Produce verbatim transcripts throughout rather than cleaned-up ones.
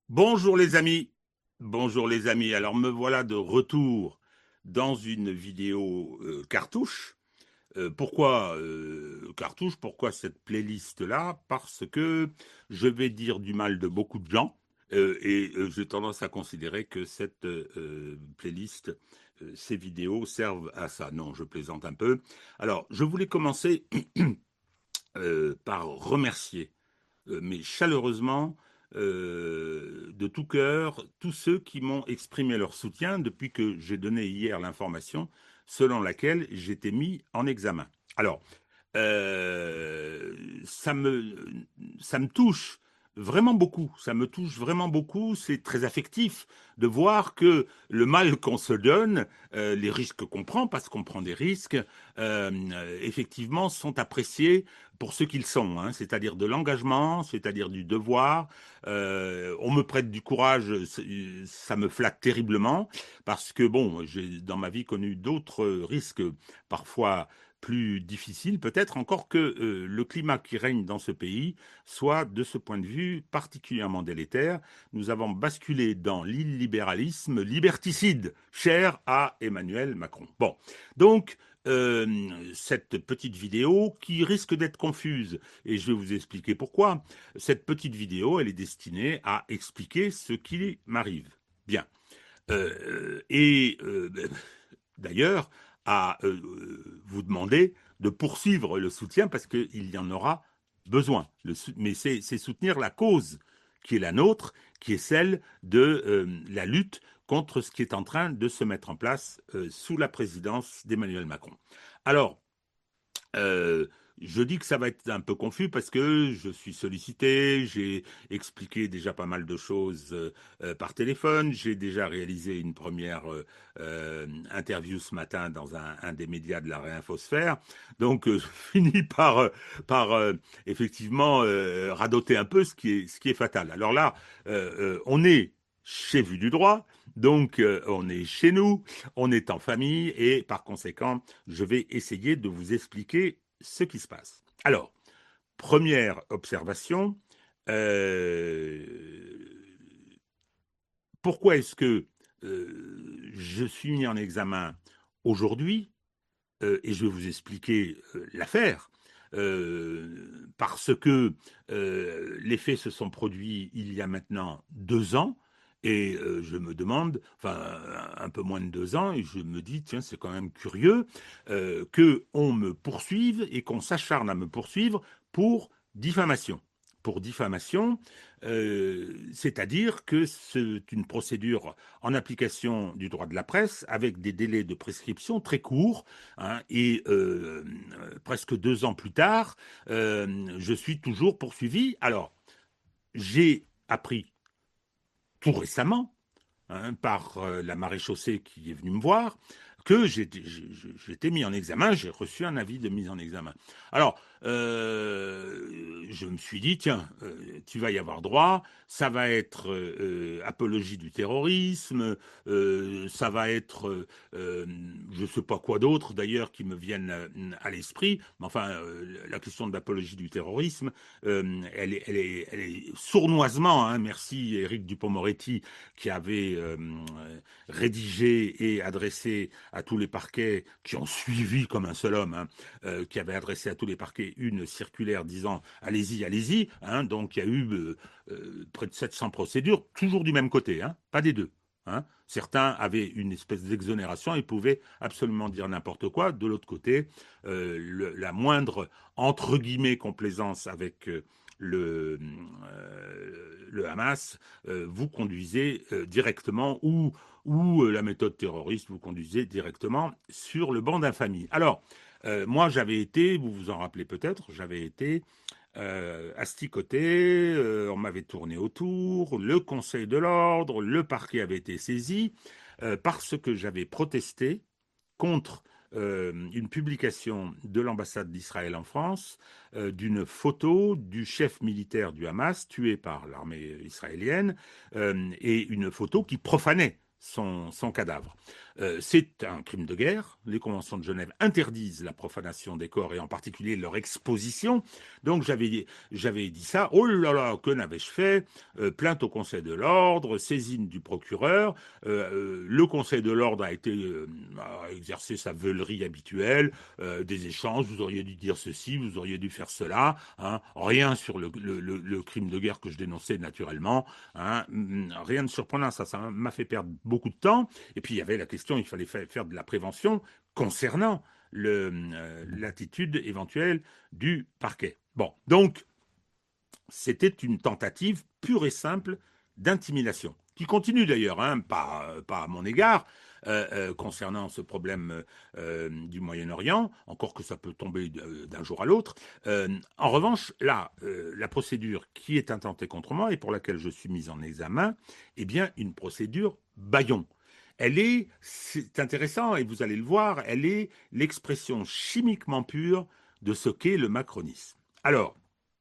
Bonjour les amis, bonjour les amis. Alors me voilà de retour dans une vidéo euh, cartouche. Euh, pourquoi euh, cartouche? Pourquoi cette playlist-là? Parce que je vais dire du mal de beaucoup de gens euh, et euh, j'ai tendance à considérer que cette euh, playlist, euh, ces vidéos servent à ça. Non, je plaisante un peu. Alors, je voulais commencer euh, par remercier euh, mais chaleureusement, euh, de tout cœur, tous ceux qui m'ont exprimé leur soutien depuis que j'ai donné hier l'information selon laquelle j'étais mis en examen. Alors, euh, ça me, ça me touche vraiment beaucoup. Ça me touche vraiment beaucoup. C'est très affectif de voir que le mal qu'on se donne, euh, les risques qu'on prend, parce qu'on prend des risques, euh, effectivement, sont appréciés pour ce qu'ils sont, hein, c'est-à-dire de l'engagement, c'est-à-dire du devoir. Euh, on me prête du courage, ça me flatte terriblement, parce que bon, j'ai dans ma vie connu d'autres risques, parfois plus difficile, peut-être encore que euh, le climat qui règne dans ce pays soit, de ce point de vue, particulièrement délétère. Nous avons basculé dans l'illibéralisme liberticide, cher à Emmanuel Macron. Bon, donc, euh, cette petite vidéo qui risque d'être confuse, et je vais vous expliquer pourquoi. Cette petite vidéo, elle est destinée à expliquer ce qui m'arrive. Bien. Euh, et euh, d'ailleurs à euh, vous demander de poursuivre le soutien parce qu'il y en aura besoin. Le, mais c'est soutenir la cause qui est la nôtre, qui est celle de euh, la lutte contre ce qui est en train de se mettre en place euh, sous la présidence d'Emmanuel Macron. Alors, euh, je dis que ça va être un peu confus parce que je suis sollicité, j'ai expliqué déjà pas mal de choses euh, euh, par téléphone, j'ai déjà réalisé une première euh, euh, interview ce matin dans un, un des médias de la réinfosphère, donc euh, je finis par, euh, par euh, effectivement euh, radoter un peu ce qui est, ce qui est fatal. Alors là, euh, euh, on est chez Vu du Droit, donc euh, on est chez nous, on est en famille et par conséquent, je vais essayer de vous expliquer ce qui se passe. Alors, première observation, euh, pourquoi est-ce que euh, je suis mis en examen aujourd'hui euh, et je vais vous expliquer euh, l'affaire. Euh, parce que euh, les faits se sont produits il y a maintenant deux ans et euh, je me demande, enfin un peu moins de deux ans, et je me dis tiens c'est quand même curieux euh, que on me poursuive et qu'on s'acharne à me poursuivre pour diffamation. Pour diffamation, euh, c'est-à-dire que c'est une procédure en application du droit de la presse avec des délais de prescription très courts. Hein, et euh, presque deux ans plus tard, euh, je suis toujours poursuivi. Alors, j'ai appris tout récemment hein, par euh, la maréchaussée qui est venue me voir que j'étais j'étais mis en examen, j'ai reçu un avis de mise en examen. Alors, euh, je me suis dit, tiens, euh, tu vas y avoir droit, ça va être euh, apologie du terrorisme, euh, ça va être, euh, je ne sais pas quoi d'autre d'ailleurs qui me viennent à, à l'esprit, mais enfin, euh, la question de l'apologie du terrorisme, euh, elle, est, elle, est, elle est sournoisement, hein, merci Éric Dupond-Moretti qui avait euh, rédigé et adressé à tous les parquets qui ont suivi comme un seul homme, hein, euh, qui avait adressé à tous les parquets une circulaire disant allez-y, allez-y. Hein, donc il y a eu euh, euh, près de sept cents procédures, toujours du même côté, hein, pas des deux. Hein. Certains avaient une espèce d'exonération et pouvaient absolument dire n'importe quoi. De l'autre côté, euh, le, la moindre entre guillemets complaisance avec euh, le, euh, le Hamas euh, vous conduisez euh, directement ou ou euh, la méthode terroriste vous conduisez directement sur le banc d'infamie. Alors, euh, moi, j'avais été, vous vous en rappelez peut-être, j'avais été euh, asticoté, euh, on m'avait tourné autour, le Conseil de l'ordre, le parquet avait été saisi euh, parce que j'avais protesté contre euh, une publication de l'ambassade d'Israël en France euh, d'une photo du chef militaire du Hamas tué par l'armée israélienne euh, et une photo qui profanait son, son cadavre. Euh, c'est un crime de guerre. Les conventions de Genève interdisent la profanation des corps et en particulier leur exposition. Donc j'avais j'avais dit ça. Oh là là, que n'avais-je fait? Euh, Plainte au Conseil de l'ordre, saisine du procureur. Euh, euh, le Conseil de l'ordre a été euh, a exercé sa veulerie habituelle, euh, des échanges. Vous auriez dû dire ceci, vous auriez dû faire cela. Hein. Rien sur le, le, le, le crime de guerre que je dénonçais naturellement. Hein. Rien de surprenant. Ça, ça m'a fait perdre beaucoup de temps. Et puis il y avait la question, il fallait faire de la prévention concernant euh, l'attitude éventuelle du parquet. Bon, donc c'était une tentative pure et simple d'intimidation, qui continue d'ailleurs, hein, pas, pas à mon égard, euh, euh, concernant ce problème euh, du Moyen-Orient, encore que ça peut tomber d'un jour à l'autre. Euh, en revanche, là, euh, la procédure qui est intentée contre moi et pour laquelle je suis mis en examen, est bien une procédure bâillon. Elle est, c'est intéressant, et vous allez le voir, elle est l'expression chimiquement pure de ce qu'est le macronisme. Alors,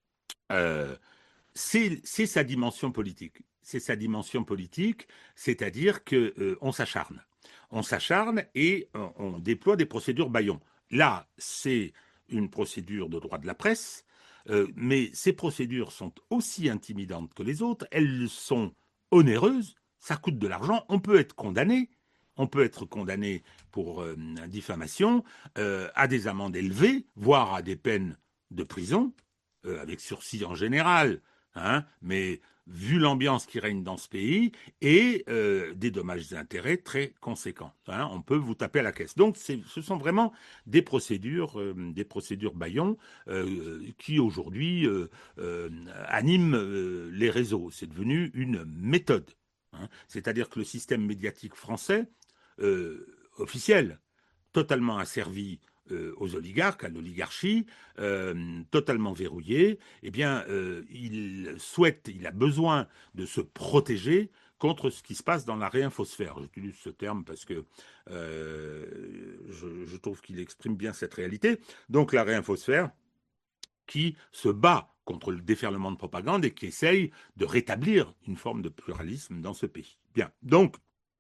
euh, c'est sa dimension politique. C'est sa dimension politique, c'est-à-dire qu'on euh, s'acharne. On s'acharne et on, on déploie des procédures bâillons. Là, c'est une procédure de droit de la presse, euh, mais ces procédures sont aussi intimidantes que les autres. Elles sont onéreuses, ça coûte de l'argent. On peut être condamné. On peut être condamné pour euh, diffamation euh, à des amendes élevées, voire à des peines de prison, euh, avec sursis en général. Hein, mais vu l'ambiance qui règne dans ce pays, et euh, des dommages et intérêts très conséquents. Hein, on peut vous taper à la caisse. Donc, ce sont vraiment des procédures, euh, des procédures bâillons euh, qui aujourd'hui euh, euh, animent euh, les réseaux. C'est devenu une méthode. Hein, c'est-à-dire que le système médiatique français, euh, officiel, totalement asservi euh, aux oligarques, à l'oligarchie, euh, totalement verrouillé, eh bien, euh, il souhaite, il a besoin de se protéger contre ce qui se passe dans la réinfosphère. J'utilise ce terme parce que euh, je, je trouve qu'il exprime bien cette réalité. Donc la réinfosphère qui se bat contre le déferlement de propagande et qui essaye de rétablir une forme de pluralisme dans ce pays. Bien, donc,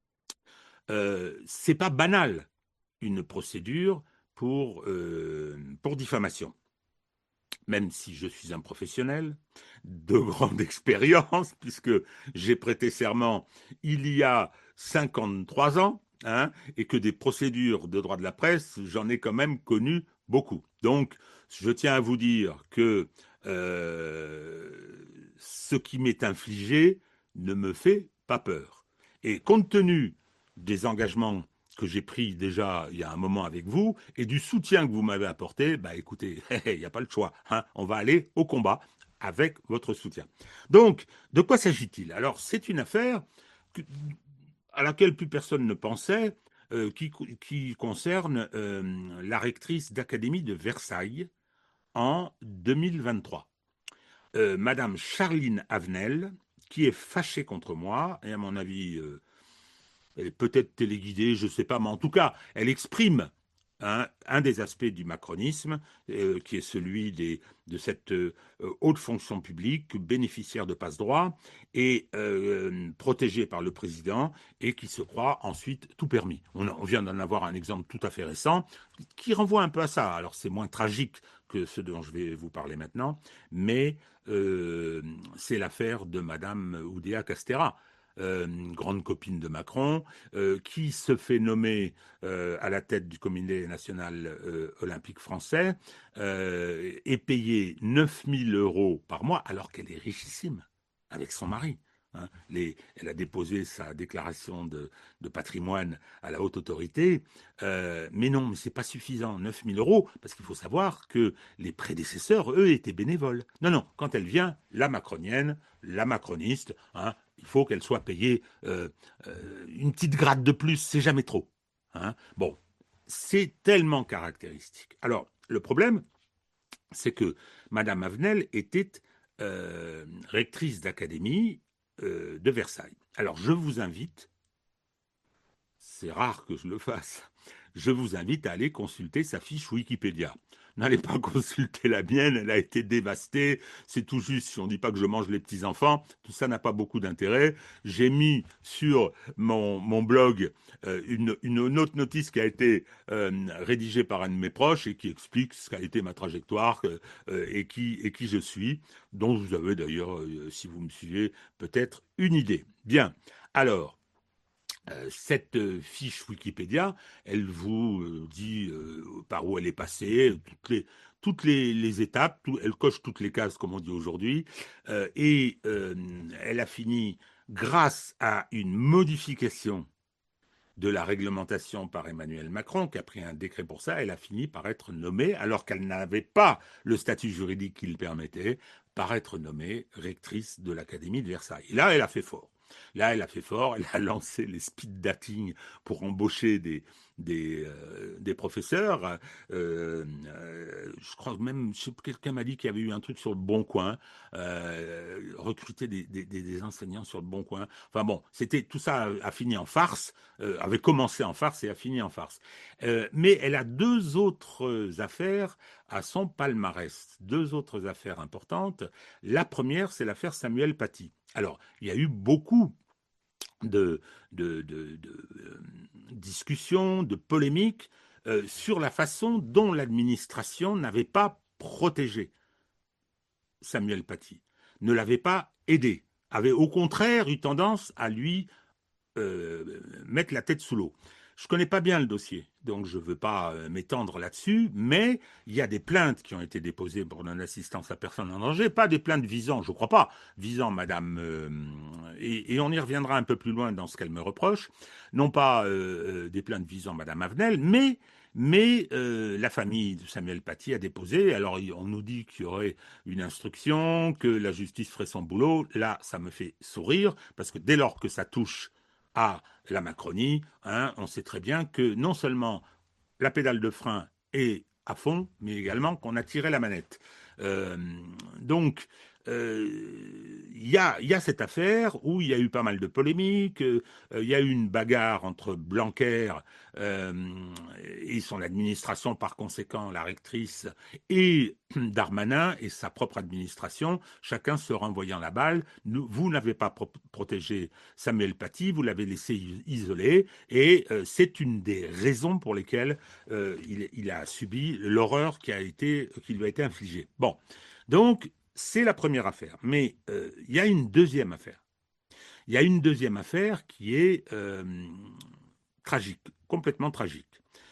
euh, c'est pas banal une procédure pour, euh, pour diffamation. Même si je suis un professionnel de grande expérience, puisque j'ai prêté serment il y a cinquante-trois ans, hein, et que des procédures de droit de la presse, j'en ai quand même connu beaucoup. Donc, je tiens à vous dire que euh, ce qui m'est infligé ne me fait pas peur. Et compte tenu des engagements que j'ai pris déjà il y a un moment avec vous et du soutien que vous m'avez apporté, bah écoutez, il n'y a pas le choix. Hein, on va aller au combat avec votre soutien. Donc, de quoi s'agit-il? Alors, c'est une affaire que, à laquelle plus personne ne pensait, euh, qui, qui, concerne euh, la rectrice d'académie de Versailles en deux mille vingt-trois. Euh, Madame Charline Avenel, qui est fâchée contre moi, et à mon avis, euh, elle est peut-être téléguidée, je ne sais pas, mais en tout cas, elle exprime hein, un des aspects du macronisme, euh, qui est celui des, de cette euh, haute fonction publique, bénéficiaire de passe-droit, et euh, protégée par le président, et qui se croit ensuite tout permis. On, on vient d'en avoir un exemple tout à fait récent, qui renvoie un peu à ça. Alors c'est moins tragique que ce dont je vais vous parler maintenant, mais euh, c'est l'affaire de Madame Oudéa Castéra. Euh, grande copine de Macron, euh, qui se fait nommer euh, à la tête du comité national euh, olympique français, euh, est payée neuf mille euros par mois, alors qu'elle est richissime avec son mari. Hein. Les, elle a déposé sa déclaration de, de patrimoine à la haute autorité, euh, mais non, mais c'est pas suffisant, neuf mille euros, parce qu'il faut savoir que les prédécesseurs, eux, étaient bénévoles. Non, non, quand elle vient, la macronienne, la macroniste, hein, il faut qu'elle soit payée euh, euh, une petite grade de plus, c'est jamais trop. Hein. Bon, c'est tellement caractéristique. Alors, le problème, c'est que Madame Avenel était euh, rectrice d'académie euh, de Versailles. Alors, je vous invite, c'est rare que je le fasse, je vous invite à aller consulter sa fiche Wikipédia. N'allez pas consulter la mienne, elle a été dévastée, c'est tout juste, si on ne dit pas que je mange les petits-enfants, tout ça n'a pas beaucoup d'intérêt. J'ai mis sur mon, mon blog euh, une, une autre notice qui a été euh, rédigée par un de mes proches et qui explique ce qu'a été ma trajectoire euh, et, qui, et qui je suis, dont vous avez d'ailleurs, euh, si vous me suivez, peut-être une idée. Bien, alors, Euh, cette euh, fiche Wikipédia, elle vous euh, dit euh, par où elle est passée, toutes les, toutes les, les étapes, tout, elle coche toutes les cases, comme on dit aujourd'hui, euh, et euh, elle a fini, grâce à une modification de la réglementation par Emmanuel Macron, qui a pris un décret pour ça, elle a fini par être nommée, alors qu'elle n'avait pas le statut juridique qui le permettait, par être nommée rectrice de l'Académie de Versailles. Et là, elle a fait fort. Là, elle a fait fort, elle a lancé les speed dating pour embaucher des, des, euh, des professeurs. Euh, euh, je crois même, quelqu'un m'a dit qu'il y avait eu un truc sur le Bon Coin, euh, recruter des, des, des enseignants sur le Bon Coin. Enfin bon, c'était tout ça a, a fini en farce, euh, avait commencé en farce et a fini en farce. Euh, mais elle a deux autres affaires à son palmarès, deux autres affaires importantes. La première, c'est l'affaire Samuel Paty. Alors, il y a eu beaucoup de, de, de, de euh, discussions, de polémiques euh, sur la façon dont l'administration n'avait pas protégé Samuel Paty, ne l'avait pas aidé, avait au contraire eu tendance à lui euh, mettre la tête sous l'eau. Je ne connais pas bien le dossier, donc je ne veux pas euh, m'étendre là-dessus, mais il y a des plaintes qui ont été déposées pour non-assistance à personne en danger, pas des plaintes visant, je ne crois pas, visant Madame, euh, et, et on y reviendra un peu plus loin dans ce qu'elle me reproche, non pas euh, des plaintes visant Madame Avenel, mais mais euh, la famille de Samuel Paty a déposé. Alors, on nous dit qu'il y aurait une instruction, que la justice ferait son boulot. Là, ça me fait sourire, parce que dès lors que ça touche à la Macronie, hein, on sait très bien que non seulement la pédale de frein est à fond, mais également qu'on a tiré la manette. Euh, donc, euh, il y, a, y a cette affaire où il y a eu pas mal de polémiques, il euh, y a eu une bagarre entre Blanquer euh, et son administration, par conséquent la rectrice, et Darmanin et sa propre administration, chacun se renvoyant la balle. Nous, vous n'avez pas pro protégé Samuel Paty, vous l'avez laissé isolé, et euh, c'est une des raisons pour lesquelles euh, il, il a subi l'horreur qui, a été, qui lui a été infligée. Bon, donc c'est la première affaire, mais euh, il y a une deuxième affaire. Il y a une deuxième affaire qui est euh, tragique, complètement tragique.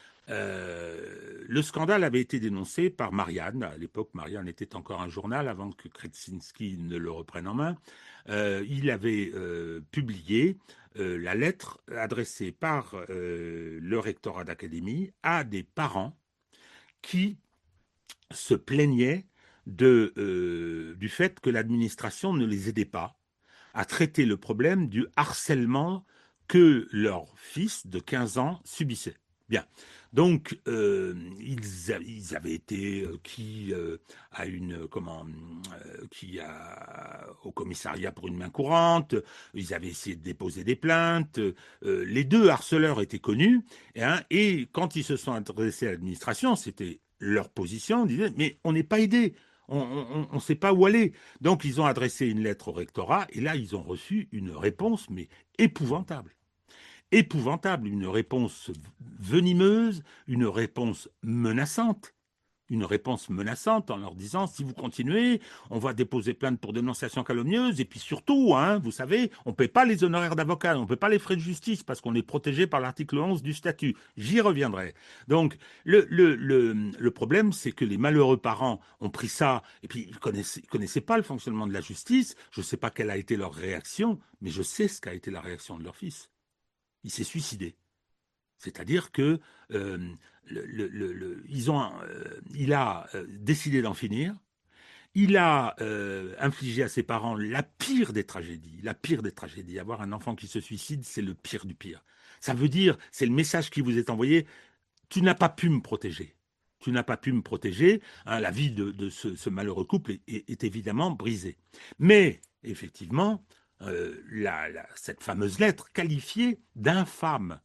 Euh, le scandale avait été dénoncé par Marianne. À l'époque, Marianne était encore un journal avant que Kretczynski ne le reprenne en main. Euh, il avait euh, publié euh, la lettre adressée par euh, le rectorat d'académie à des parents qui se plaignaient de, euh, du fait que l'administration ne les aidait pas à traiter le problème du harcèlement que leur fils de quinze ans subissait. Bien. Donc, euh, ils, a, ils, avaient été euh, qui euh, a une comment euh, qui a au commissariat pour une main courante. Ils avaient essayé de déposer des plaintes. Euh, les deux harceleurs étaient connus, hein, et quand ils se sont adressés à l'administration, c'était leur position. Ils disaient mais on n'est pas aidé. On ne sait pas où aller. Donc, ils ont adressé une lettre au rectorat et là, ils ont reçu une réponse, mais épouvantable. Épouvantable, une réponse venimeuse, une réponse menaçante. Une réponse menaçante en leur disant si vous continuez, on va déposer plainte pour dénonciation calomnieuse et puis surtout, hein, vous savez, on ne paie pas les honoraires d'avocat, on ne paie pas les frais de justice parce qu'on est protégé par l'article onze du statut. J'y reviendrai. Donc, le, le, le, le problème, c'est que les malheureux parents ont pris ça et puis ils ne connaissaient, connaissaient pas le fonctionnement de la justice. Je ne sais pas quelle a été leur réaction, mais je sais ce qu'a été la réaction de leur fils. Il s'est suicidé. C'est-à-dire que euh, le, le, le, ils ont, euh, il a euh, décidé d'en finir. Il a euh, infligé à ses parents la pire des tragédies. La pire des tragédies. Avoir un enfant qui se suicide, c'est le pire du pire. Ça veut dire, c'est le message qui vous est envoyé, tu n'as pas pu me protéger. Tu n'as pas pu me protéger. Hein, la vie de, de ce, ce malheureux couple est, est, est évidemment brisée. Mais, effectivement, euh, la, la, cette fameuse lettre qualifiée d'infâme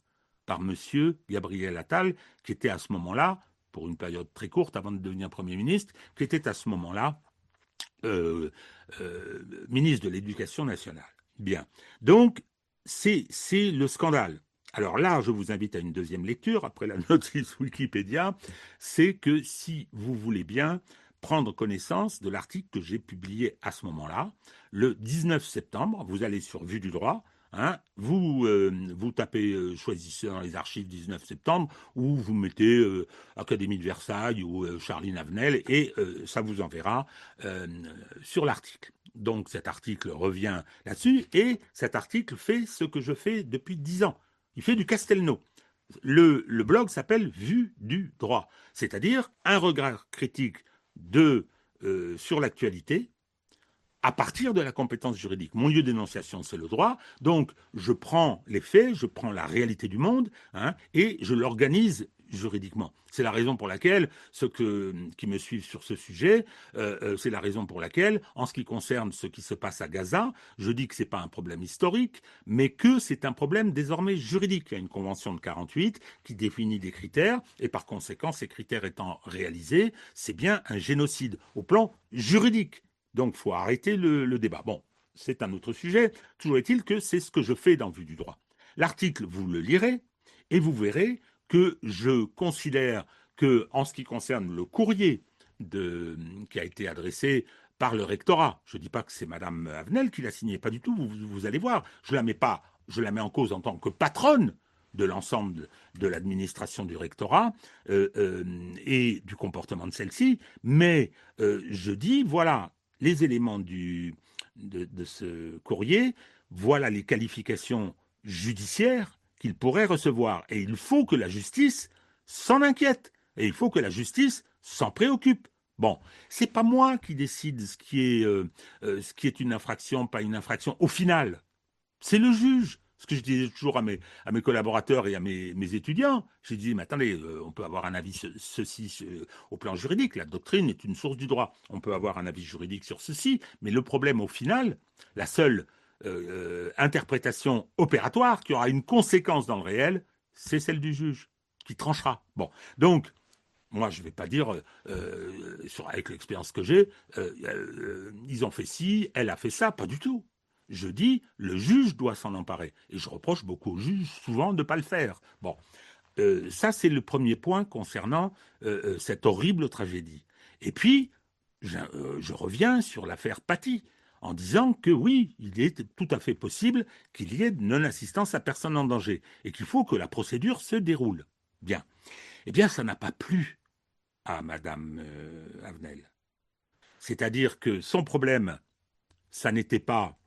par monsieur Gabriel Attal, qui était à ce moment-là, pour une période très courte avant de devenir Premier ministre, qui était à ce moment-là euh, euh, ministre de l'Éducation nationale. Bien. Donc, c'est, c'est le scandale. Alors là, je vous invite à une deuxième lecture, après la notice Wikipédia, c'est que si vous voulez bien prendre connaissance de l'article que j'ai publié à ce moment-là, le dix-neuf septembre, vous allez sur Vue du droit, hein, vous, euh, vous tapez, euh, choisissez dans les archives dix-neuf septembre, ou vous mettez euh, Académie de Versailles ou euh, Charline Avenel, et euh, ça vous enverra euh, sur l'article. Donc cet article revient là-dessus, et cet article fait ce que je fais depuis dix ans. Il fait du Castelnau. Le, le blog s'appelle Vue du droit, c'est-à-dire un regard critique de, euh, sur l'actualité à partir de la compétence juridique. Mon lieu d'énonciation, c'est le droit, donc je prends les faits, je prends la réalité du monde, hein, et je l'organise juridiquement. C'est la raison pour laquelle, ceux que, qui me suivent sur ce sujet, euh, euh, c'est la raison pour laquelle, en ce qui concerne ce qui se passe à Gaza, je dis que ce n'est pas un problème historique, mais que c'est un problème désormais juridique. Il y a une convention de quarante-huit qui définit des critères, et par conséquent, ces critères étant réalisés, c'est bien un génocide au plan juridique. Donc, il faut arrêter le, le débat. Bon, c'est un autre sujet. Toujours est-il que c'est ce que je fais dans Vue du droit. L'article, vous le lirez, et vous verrez que je considère que, en ce qui concerne le courrier de, qui a été adressé par le rectorat, je ne dis pas que c'est Madame Avenel qui l'a signé, pas du tout, vous, vous allez voir, je la mets pas, je la mets en cause en tant que patronne de l'ensemble de, de l'administration du rectorat euh, euh, et du comportement de celle-ci, mais euh, je dis, voilà, les éléments du, de, de ce courrier, voilà les qualifications judiciaires qu'il pourrait recevoir. Et il faut que la justice s'en inquiète. Et il faut que la justice s'en préoccupe. Bon, c'est pas moi qui décide ce qui est, euh, euh, ce qui est une infraction, pas une infraction. Au final, c'est le juge. Ce que je dis toujours à mes, à mes collaborateurs et à mes, mes étudiants, je dis, mais attendez, euh, on peut avoir un avis sur ceci sur, au plan juridique, la doctrine est une source du droit, on peut avoir un avis juridique sur ceci, mais le problème au final, la seule euh, interprétation opératoire qui aura une conséquence dans le réel, c'est celle du juge, qui tranchera. Bon, donc, moi, je ne vais pas dire, euh, sur, avec l'expérience que j'ai, euh, euh, ils ont fait ci, elle a fait ça, pas du tout. Je dis, le juge doit s'en emparer. Et je reproche beaucoup aux juges, souvent, de ne pas le faire. Bon, euh, ça, c'est le premier point concernant euh, cette horrible tragédie. Et puis, je, euh, je reviens sur l'affaire Paty, en disant que oui, il est tout à fait possible qu'il y ait de non-assistance à personne en danger, et qu'il faut que la procédure se déroule. Bien. Eh bien, ça n'a pas plu à Madame euh, Avenel. C'est-à-dire que son problème, ça n'était pas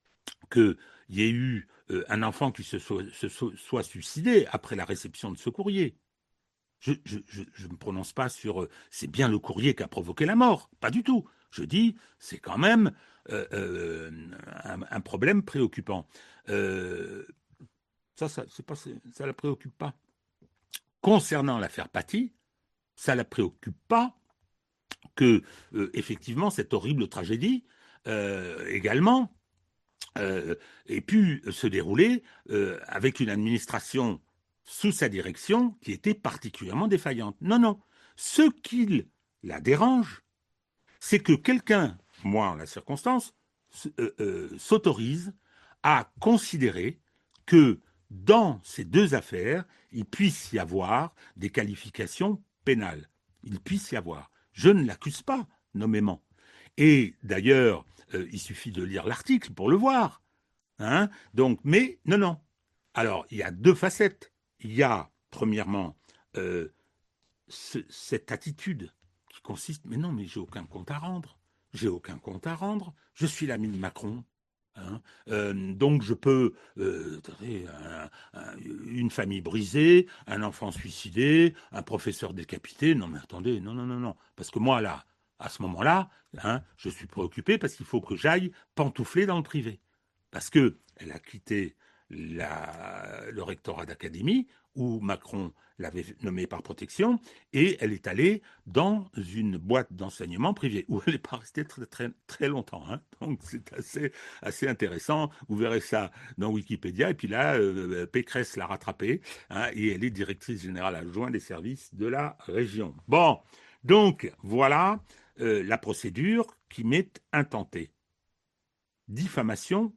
qu'il y ait eu euh, un enfant qui se soit, se soit suicidé après la réception de ce courrier. Je ne me prononce pas sur euh, c'est bien le courrier qui a provoqué la mort. Pas du tout. Je dis c'est quand même euh, euh, un, un problème préoccupant. Euh, ça, ça ne la préoccupe pas. Concernant l'affaire Paty, ça ne la préoccupe pas que, euh, effectivement, cette horrible tragédie euh, également euh, ait pu se dérouler euh, avec une administration sous sa direction qui était particulièrement défaillante. Non, non. Ce qui la dérange, c'est que quelqu'un, moi en la circonstance, euh, euh, s'autorise à considérer que dans ces deux affaires, il puisse y avoir des qualifications pénales. Il puisse y avoir. Je ne l'accuse pas nommément. Et d'ailleurs, euh, il suffit de lire l'article pour le voir. Hein. Donc, mais non, non. Alors, il y a deux facettes. Il y a, premièrement, euh, ce, cette attitude qui consiste, mais non, mais j'ai aucun compte à rendre. J'ai aucun compte à rendre. Je suis l'ami de Macron. Hein. Euh, donc je peux, euh, un, un, une famille brisée, un enfant suicidé, un professeur décapité. Non mais attendez, non, non, non, non. Parce que moi, là, à ce moment-là, hein, je suis préoccupé parce qu'il faut que j'aille pantoufler dans le privé. Parce qu'elle a quitté la, le rectorat d'académie, où Macron l'avait nommée par protection, et elle est allée dans une boîte d'enseignement privé, où elle n'est pas restée très, très, très longtemps. Hein. Donc c'est assez, assez intéressant. Vous verrez ça dans Wikipédia. Et puis là, euh, Pécresse l'a rattrapée, hein, et elle est directrice générale adjointe des services de la région. Bon, donc voilà euh, la procédure qui m'est intentée. Diffamation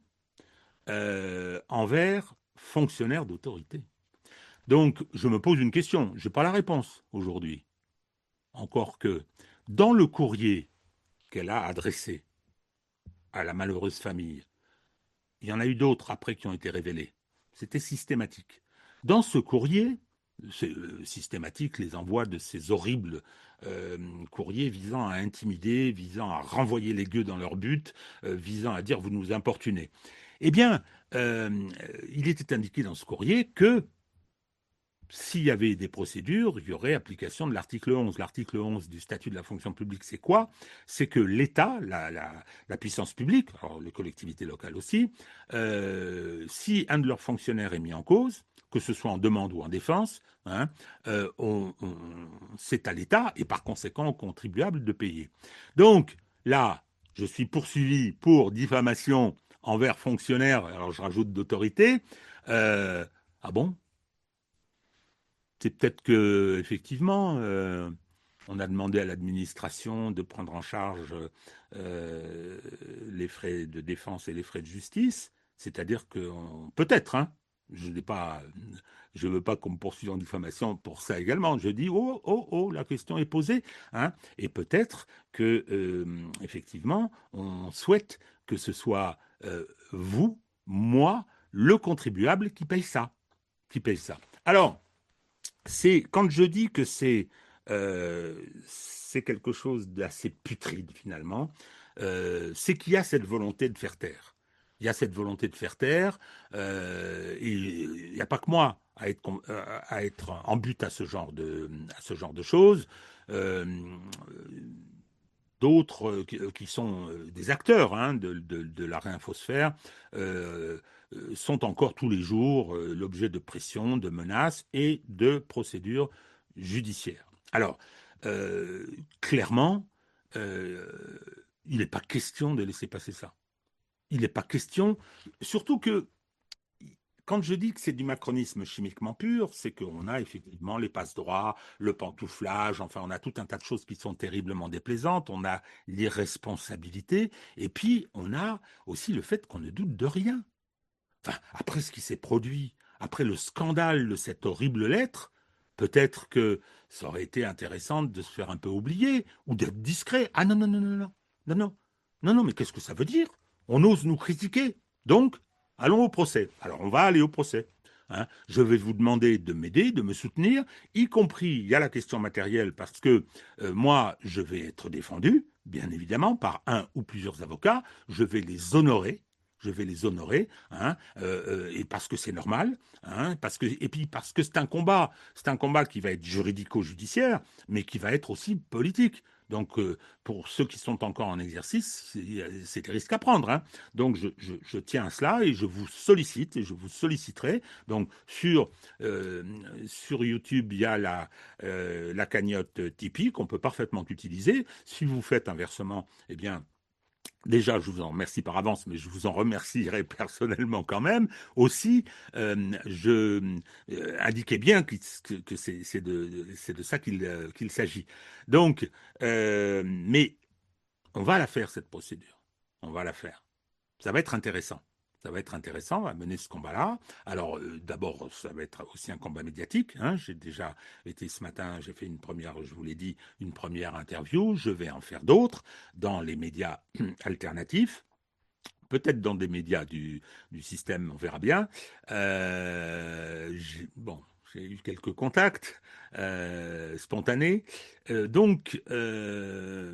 euh, envers fonctionnaires d'autorité. Donc, je me pose une question. Je n'ai pas la réponse aujourd'hui. Encore que, dans le courrier qu'elle a adressé à la malheureuse famille, il y en a eu d'autres après qui ont été révélés. C'était systématique. Dans ce courrier, c'est euh, systématique, les envois de ces horribles euh, courriers visant à intimider, visant à renvoyer les gueux dans leur but, euh, visant à dire vous nous importunez. Eh bien, euh, il était indiqué dans ce courrier que s'il y avait des procédures, il y aurait application de l'article onze. L'article onze du statut de la fonction publique, c'est quoi? C'est que l'État, la, la, la, puissance publique, alors les collectivités locales aussi, euh, si un de leurs fonctionnaires est mis en cause, que ce soit en demande ou en défense, hein, euh, on, on, c'est à l'État et par conséquent au contribuable de payer. Donc là, je suis poursuivi pour diffamation envers fonctionnaires, alors je rajoute d'autorité. Euh, ah bon? C'est peut-être que effectivement, euh, on a demandé à l'administration de prendre en charge euh, les frais de défense et les frais de justice. C'est-à-dire que on, peut-être, hein, je n'ai pas, je veux pas qu'on me poursuive en diffamation pour ça également. Je dis oh oh oh, la question est posée, hein, et peut-être que euh, effectivement, on souhaite que ce soit euh, vous, moi, le contribuable qui paye ça, qui paye ça. Alors c'est quand je dis que c'est euh, c'est quelque chose d'assez putride finalement, euh, c'est qu'il y a cette volonté de faire taire. Il y a cette volonté de faire taire, euh, et il n'y a pas que moi à être, à être en but à ce genre de, à ce genre de choses. Euh, D'autres qui, qui sont des acteurs hein, de, de, de la réinfosphère euh, sont encore tous les jours euh, l'objet de pressions, de menaces et de procédures judiciaires. Alors, euh, clairement, euh, il n'est pas question de laisser passer ça. Il n'est pas question, surtout que quand je dis que c'est du macronisme chimiquement pur, c'est qu'on a effectivement les passe-droits, le pantouflage, enfin on a tout un tas de choses qui sont terriblement déplaisantes, on a l'irresponsabilité, et puis on a aussi le fait qu'on ne doute de rien. Enfin, après ce qui s'est produit, après le scandale de cette horrible lettre, peut-être que ça aurait été intéressant de se faire un peu oublier, ou d'être discret. Ah non, non, non, non, non, non, non, non, non, mais qu'est-ce que ça veut dire? On ose nous critiquer. Donc, allons au procès. Alors, on va aller au procès. Hein. Je vais vous demander de m'aider, de me soutenir, y compris, il y a la question matérielle, parce que euh, moi, je vais être défendu, bien évidemment, par un ou plusieurs avocats, je vais les honorer, je vais les honorer, hein, euh, euh, et parce que c'est normal, hein, parce que, et puis parce que c'est un combat, c'est un combat qui va être juridico-judiciaire, mais qui va être aussi politique. Donc, euh, pour ceux qui sont encore en exercice, c'est des risques à prendre. Hein. Donc, je, je, je, tiens à cela et je vous sollicite et je vous solliciterai. Donc, sur, euh, sur YouTube, il y a la, euh, la cagnotte Tipeee qu'on peut parfaitement utiliser. Si vous faites un versement, eh bien, déjà, je vous en remercie par avance, mais je vous en remercierai personnellement quand même. Aussi, euh, je euh, indiquais bien que, que c'est de, de ça qu'il euh, qu'il s'agit. Donc, euh, mais on va la faire, cette procédure. On va la faire. Ça va être intéressant. Ça va être intéressant à mener ce combat-là. Alors, euh, d'abord, ça va être aussi un combat médiatique. Hein. J'ai déjà été ce matin, j'ai fait une première, je vous l'ai dit, une première interview. Je vais en faire d'autres dans les médias alternatifs. Peut-être dans des médias du, du système, on verra bien. Euh, bon, j'ai eu quelques contacts euh, spontanés. Euh, donc, euh,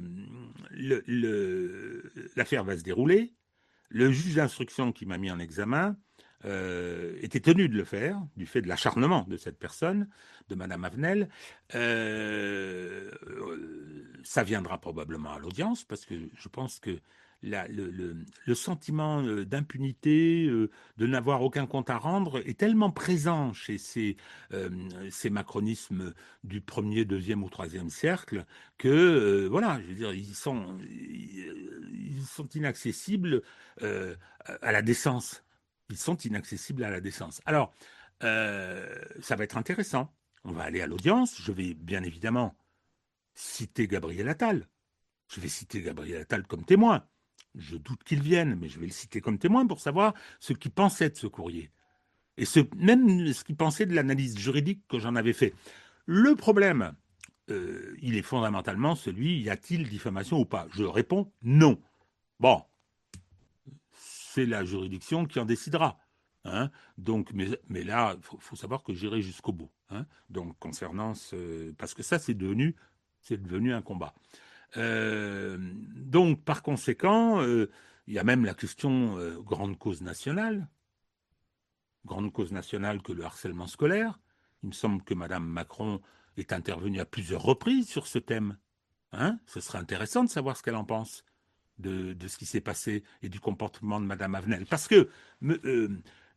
l'affaire va se dérouler. Le juge d'instruction qui m'a mis en examen euh, était tenu de le faire, du fait de l'acharnement de cette personne, de Madame Avenel. Euh, ça viendra probablement à l'audience, parce que je pense que la, le, le, le sentiment d'impunité, euh, de n'avoir aucun compte à rendre, est tellement présent chez ces, euh, ces macronismes du premier, deuxième ou troisième cercle que, euh, voilà, je veux dire, ils sont, ils sont inaccessibles euh, à la décence. Ils sont inaccessibles à la décence. Alors, euh, ça va être intéressant. On va aller à l'audience. Je vais bien évidemment citer Gabriel Attal. Je vais citer Gabriel Attal comme témoin. Je doute qu'il vienne, mais je vais le citer comme témoin pour savoir ce qu'il pensait de ce courrier. Et ce, même ce qu'il pensait de l'analyse juridique que j'en avais fait. Le problème, euh, il est fondamentalement celui, y a-t-il diffamation ou pas? Je réponds non. Bon, c'est la juridiction qui en décidera. Hein. Donc, mais, mais là, il faut, faut, savoir que j'irai jusqu'au bout. Hein. Donc, concernant ce... Parce que ça, c'est devenu, c'est devenu un combat. Euh, donc, par conséquent, euh, il y a même la question euh, grande cause nationale, grande cause nationale que le harcèlement scolaire. Il me semble que Mme Macron est intervenue à plusieurs reprises sur ce thème. Hein. Ce serait intéressant de savoir ce qu'elle en pense de, de ce qui s'est passé et du comportement de Mme Avenel. Parce que euh,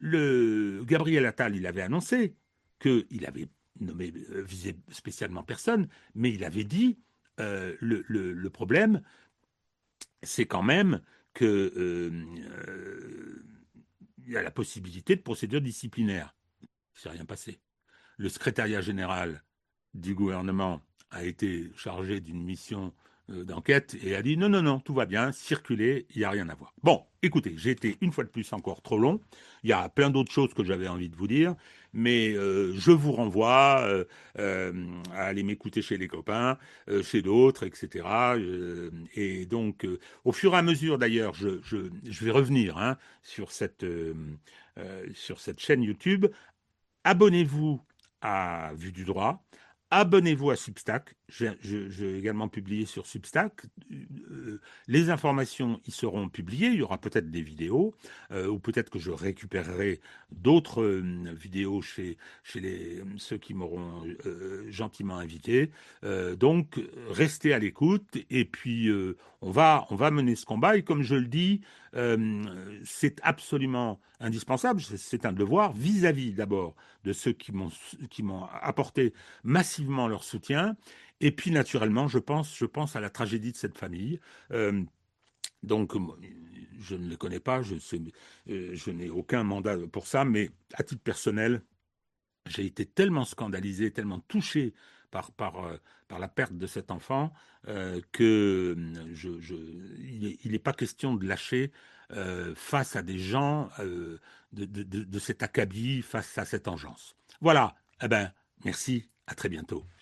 le Gabriel Attal, il avait annoncé qu'il avait nommé, euh, visé spécialement personne, mais il avait dit euh, le, le, le problème, c'est quand même que euh, euh, il y a la possibilité de procédure disciplinaire. Il ne s'est rien passé. Le secrétariat général du gouvernement a été chargé d'une mission euh, d'enquête et a dit non, non, non, tout va bien, circulez, il n'y a rien à voir. Bon, écoutez, j'ai été une fois de plus encore trop long. Il y a plein d'autres choses que j'avais envie de vous dire, mais euh, je vous renvoie euh, euh, à aller m'écouter chez les copains, euh, chez d'autres, et cetera. Euh, et donc, euh, au fur et à mesure, d'ailleurs, je, je, je vais revenir hein, sur, cette, euh, euh, sur cette chaîne YouTube. Abonnez-vous à Vue du droit. Abonnez-vous à Substack. J'ai également publié sur Substack. Euh, les informations y seront publiées. Il y aura peut-être des vidéos, euh, ou peut-être que je récupérerai d'autres euh, vidéos chez, chez les, ceux qui m'auront euh, gentiment invité. Euh, donc, restez à l'écoute. Et puis, euh, on va, on va mener ce combat. Et comme je le dis, euh, c'est absolument indispensable. C'est un devoir vis-à-vis d'abord de ceux qui m'ont qui m'ont apporté massivement leur soutien. Et puis, naturellement, je pense, je pense à la tragédie de cette famille. Euh, donc, je ne les connais pas, je, euh, je n'ai aucun mandat pour ça, mais à titre personnel, j'ai été tellement scandalisé, tellement touché par, par, euh, par la perte de cet enfant euh, que je, je, il n'est pas question de lâcher euh, face à des gens euh, de, de, de, de cet acabit, face à cette engeance. Voilà, eh ben, merci, à très bientôt.